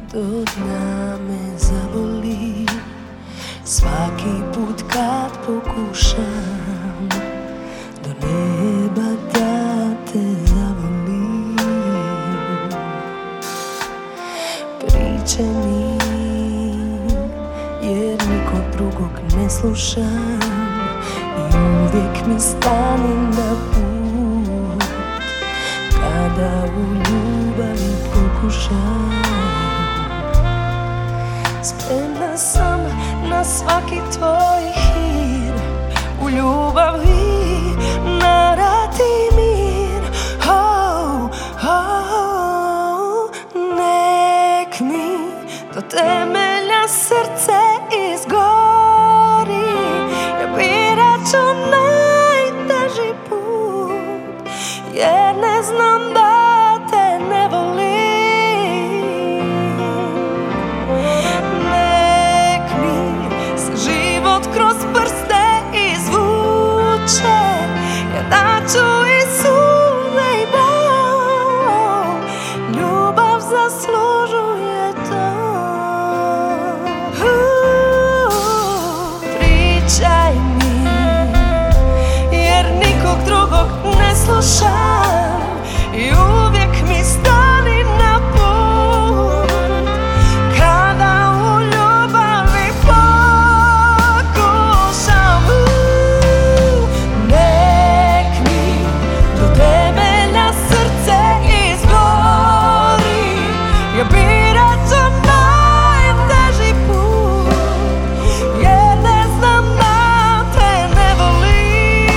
do dna me zaboli svaki put kad pokušam do neba da te zavolim. Priče mi jer nikog drugog ne slušam i uvijek mi stani na put kada u ljubavi pokušam. Spremna sam na svaki tvoj hir, u ljubavi na rad i mir. Oh, oh, nek mi do temelja srce izgori, ja birat ću najteži put jer ne znam da te ne volim. Kroz prste izvuče, ja daću i suze i bol, ljubav zaslužuje to. Pričaj mi, jer nikog drugog ne slušam i uvijek mi stani na put kada u ljubavi ja birat ću najteži put jer ne znam da te ne volim.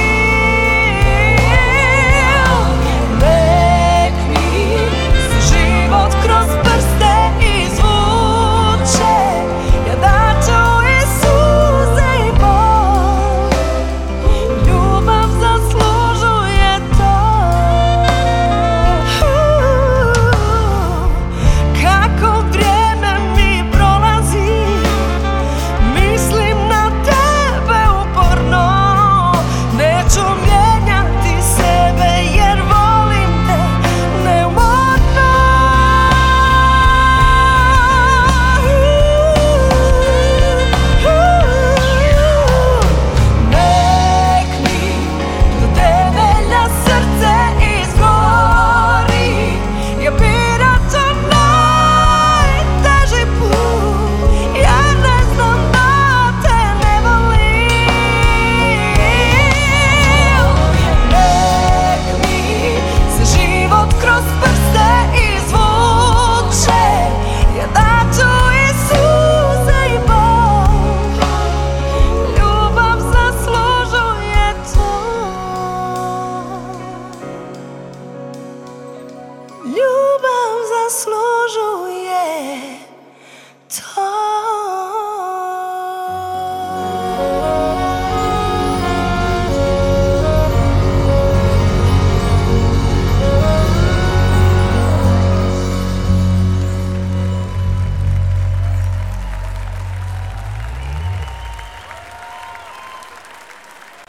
Nek mi se život kroz prste izvuče, ja daću i suze i bol, ljubav zaslužuje to. Kako vrijeme mi prolazi, mislim na tebe uporno. Neću mijenjati sebe jer volim te neumorno. Nek mi do temelja srce izgori, ja birat ću najteži put jer ne znam da te ne volim. Nek mi se život kroz prste izvuče, ja daću i suze i bol, ljubav zaslužuje to. Ljubav zaslužuje